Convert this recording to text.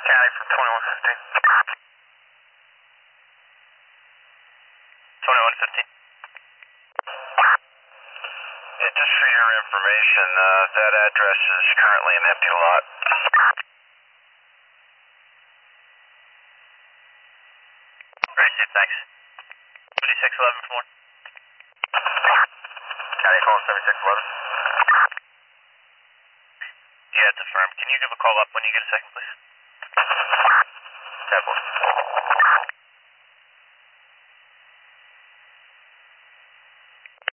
County from 2115. 2115. Yeah, just for your information, that address is currently an empty lot. Appreciate it, thanks. 7611 for one. County calling 7611. Yeah, it's affirmed. Can you give a call up when you get a second, please? 10-4.